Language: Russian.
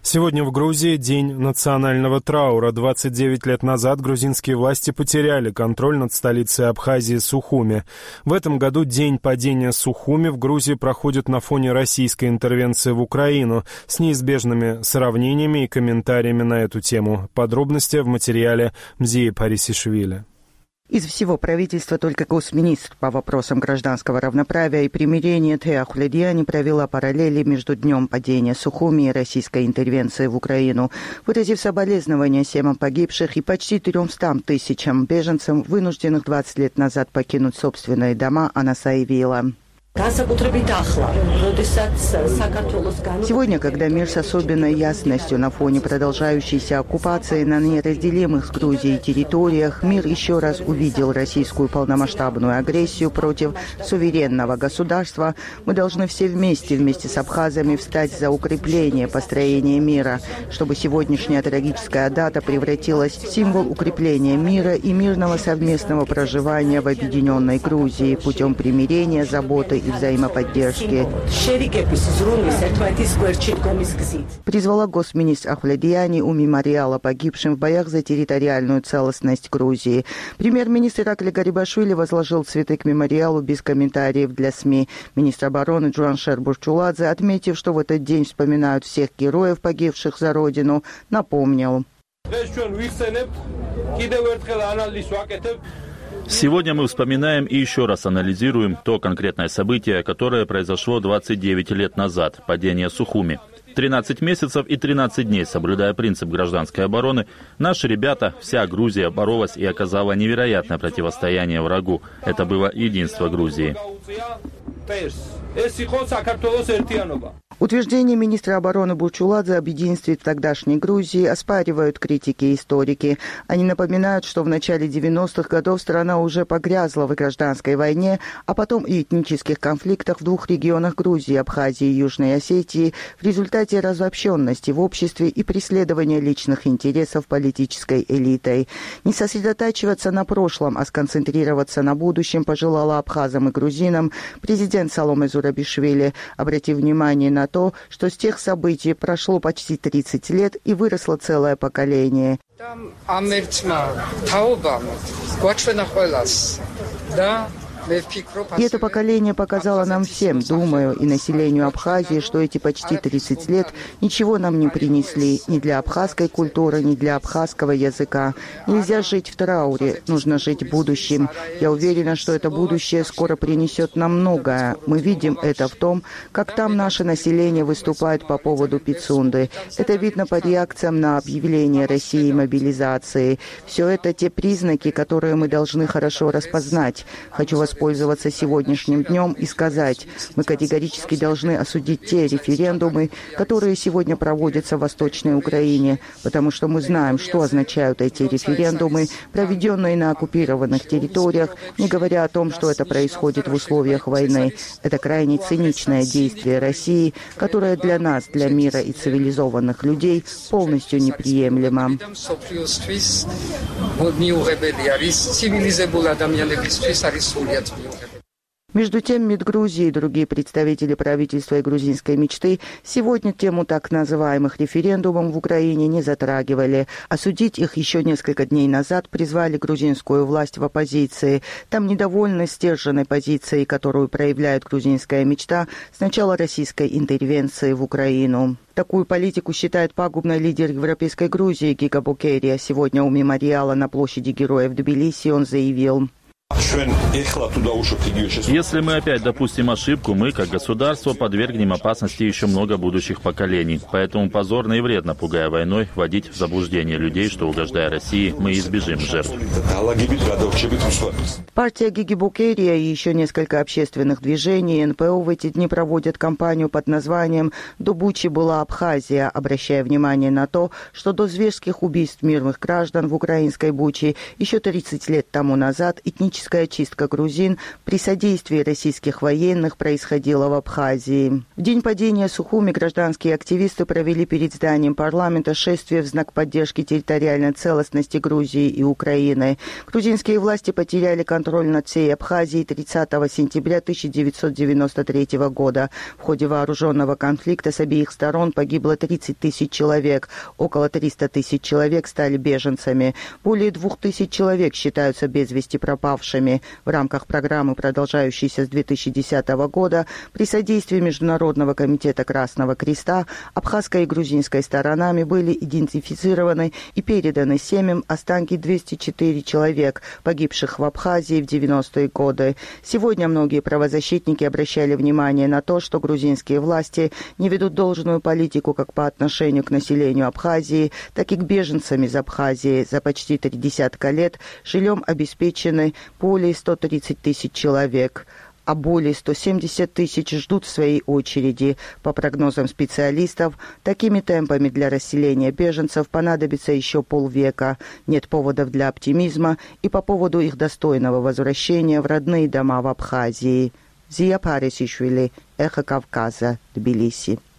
Сегодня в Грузии день национального траура. 29 лет назад грузинские власти потеряли контроль над столицей Абхазии Сухуми. В этом году день падения Сухуми в Грузии проходит на фоне российской интервенции в Украину с неизбежными сравнениями и комментариями на эту тему. Подробности в материале Мзии Парисишвили. Из всего правительства только госминистр по вопросам гражданского равноправия и примирения Теа Ахледиани провела параллели между днем падения Сухуми и российской интервенции в Украину, выразив соболезнования семьям погибших и почти 300 тысячам беженцам, вынужденных 20 лет назад покинуть собственные дома, она заявила. Сегодня, когда мир с особенной ясностью на фоне продолжающейся оккупации на неразделимых с Грузией территориях, мир еще раз увидел российскую полномасштабную агрессию против суверенного государства, мы должны все вместе с абхазами встать за укрепление построения мира, чтобы сегодняшняя трагическая дата превратилась в символ укрепления мира и мирного совместного проживания в объединенной Грузии путем примирения, заботы и взаимоподдержки. Призвала госминистр Ахледиани у мемориала погибшим в боях за территориальную целостность Грузии. Премьер-министр Ираклий Гарибашвили возложил цветы к мемориалу без комментариев для СМИ. Министр обороны Джуаншер Бурчуладзе, отметив, что в этот день вспоминают всех героев, погибших за родину, напомнил. Сегодня мы вспоминаем и еще раз анализируем то конкретное событие, которое произошло 29 лет назад – падение Сухуми. 13 месяцев и 13 дней, соблюдая принцип гражданской обороны, наши ребята, вся Грузия боролась и оказала невероятное противостояние врагу. Это было единство Грузии. Утверждение министра обороны Бурчуладзе об единстве тогдашней Грузии оспаривают критики и историки. Они напоминают, что в начале 90-х годов страна уже погрязла в гражданской войне, а потом и этнических конфликтах в двух регионах Грузии, Абхазии и Южной Осетии в результате разобщенности в обществе и преследования личных интересов политической элитой. Не сосредотачиваться на прошлом, а сконцентрироваться на будущем пожелала абхазам и грузинам президент Саломе Зурабишвили, обратив внимание на то, что с тех событий прошло почти 30 лет и выросло целое поколение. И это поколение показало нам всем, думаю, и населению Абхазии, что эти почти 30 лет ничего нам не принесли ни для абхазской культуры, ни для абхазского языка. Нельзя жить в трауре, нужно жить будущим. Я уверена, что это будущее скоро принесет нам многое. Мы видим это в том, как там наше население выступает по поводу Пицунды. Это видно по реакциям на объявление России мобилизации. Все это те признаки, которые мы должны хорошо распознать. Хочу воспользоваться сегодняшним днем и сказать, мы категорически должны осудить те референдумы, которые сегодня проводятся в Восточной Украине, потому что мы знаем, что означают эти референдумы, проведенные на оккупированных территориях, не говоря о том, что это происходит в условиях войны. Это крайне циничное действие России, которое для нас, для мира и цивилизованных людей полностью неприемлемо. Между тем, МИД Грузии и другие представители правительства и грузинской мечты сегодня тему так называемых референдумов в Украине не затрагивали. Осудить их еще несколько дней назад призвали грузинскую власть в оппозиции. Там недовольны стерженной позицией, которую проявляет грузинская мечта с начала российской интервенции в Украину. Такую политику считает пагубной лидер Европейской Грузии Гига Букерия. Сегодня у мемориала на площади Героев в Тбилиси он заявил: если мы опять допустим ошибку, мы, как государство, подвергнем опасности еще много будущих поколений. Поэтому позорно и вредно, пугая войной, вводить в заблуждение людей, что, угождая России, мы избежим жертв. Партия Гиги Букерия и еще несколько общественных движений НПО в эти дни проводят кампанию под названием «До Бучи была Абхазия», обращая внимание на то, что до зверских убийств мирных граждан в украинской Буче еще 30 лет тому назад этнические этническая очистка грузин при содействии российских военных происходила в Абхазии. В день падения Сухуми гражданские активисты провели перед зданием парламента шествие в знак поддержки территориальной целостности Грузии и Украины. Грузинские власти потеряли контроль над всей Абхазией 30 сентября 1993 года. В ходе вооруженного конфликта с обеих сторон погибло 30 тысяч человек. Около 300 тысяч человек стали беженцами. Более 2000 человек считаются без вести пропавшими. В рамках программы, продолжающейся с 2010 года, при содействии Международного комитета Красного Креста, абхазской и грузинской сторонами были идентифицированы и переданы семьям останки 204 человек, погибших в Абхазии в 90-е годы. Сегодня многие правозащитники обращали внимание на то, что грузинские власти не ведут должную политику как по отношению к населению Абхазии, так и к беженцам из Абхазии. За почти 3 десятка лет жильем обеспечены более 130 тысяч человек, а более 170 тысяч ждут в своей очереди. По прогнозам специалистов, такими темпами для расселения беженцев понадобится еще полвека. Нет поводов для оптимизма и по поводу их достойного возвращения в родные дома в Абхазии. Зия Парисишвили, Эхо Кавказа, Тбилиси.